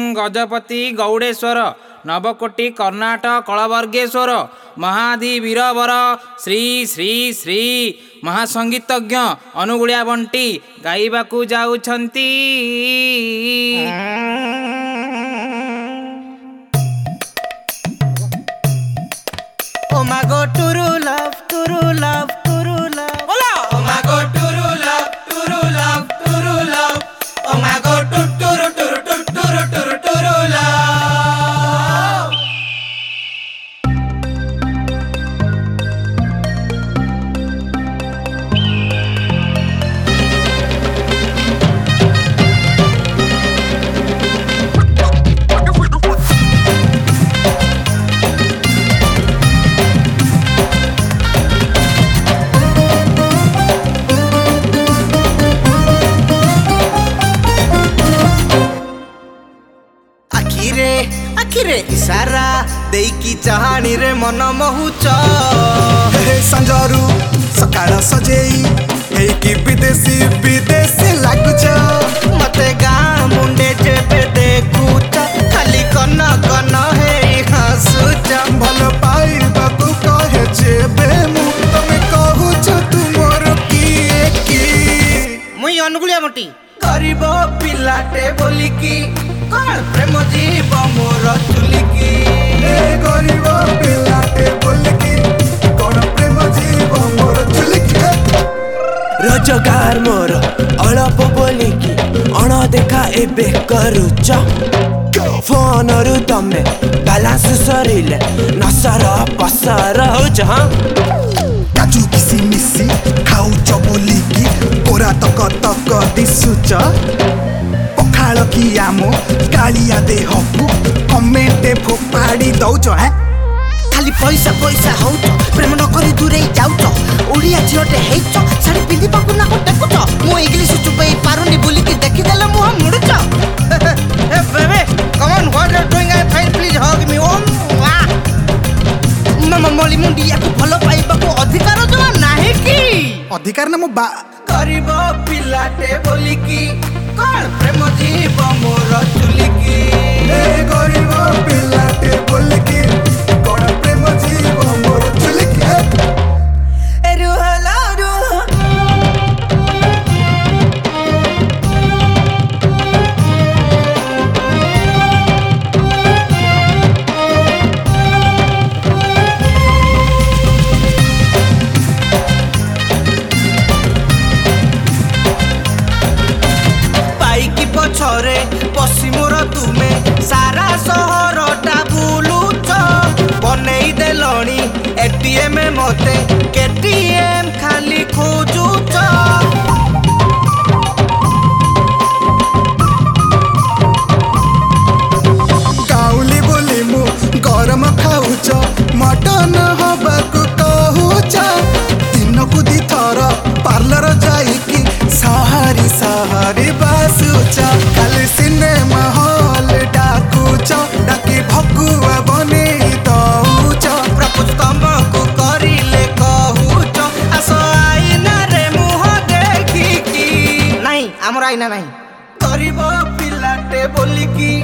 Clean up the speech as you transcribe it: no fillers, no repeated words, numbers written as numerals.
Gajapati Gaudeshwar नवकोटि Karnataka कलवर्गेश्वर महाधि वीरवर Shri Shri Shri महासंगीतज्ञ अनुगुलिया Bunty गाइबाकू जाउछंती। Oh my God, true love, true love, true love. बोला Oh my God, true love, true love, true love. Oh my God, true love. आखिरे इशारा देकी चाहानी रे मन मोहुच संजरू सकाळ सजेई हेकी विदेशी विदेशी लागुच मते गाँ मुंडे जेबे देखुच खाली कन कन हे हंसुच भल पाइबाकू कहे जेबे मु तमे कहूच तू मोर किए की मुई अनुगुलिया मोटी गरीब पिलाटे बोलिकी कौन प्रेम जीव मोर चुलिकी गरीब पिलाटे बोलिकी कौन प्रेम जीव मोर चुलिकी रोजगार मोर अल्प बोलिकी अणदेखा एबे करूच फोन रु तमे बालांस सरिले नसर पसर होच हाँ काजू किसी मिसी खाऊच बोलिकी पोरा तक तक दिसुच पखाल की आमो कालिया देहकू कमेंटे फोपाड़ी दौच है खाली पैसा पैसा होउच प्रेम न करी दूरे जाउच ओडिया झियोटे हेइच साड़ी पिंदी पाकु ना टेकुच मो इंग्लिश चुपई पारुनी बोलिकी देखि देले मुह मुडुच hey baby come on what you doing I fine please hug me ओम मामा मोली मुंडिया को भलो पाइबाकू अधिकार जमा नाही की अधिकार ना मो बा गरीब पिलाटे बोलिकी कौन प्रेम जीव मोर चुलिकी गरीब पिलाटे बोलिकी कौन प्रेम जीव मोर चुलिकी रुहला रुह पछरे पसी मोर तुमे सारा सहरटा बुलुच बनई देलणी एटीएम मते केटीएम खाली खोजुच गाउली बोली मु गरम खाऊच मटन हबाकू कहूच दिनकू दी थर पार्लर जाइकी सहरी सहरी बासुच खाली सिनेमा हॉल डाकुच डाकी भगुआ बनेई दउच प्रपोज तमको करिले कहूच आस आईना रे मुह देखिकी नहीं हमर आईना नहीं गरीब पिलाटे बोलिकी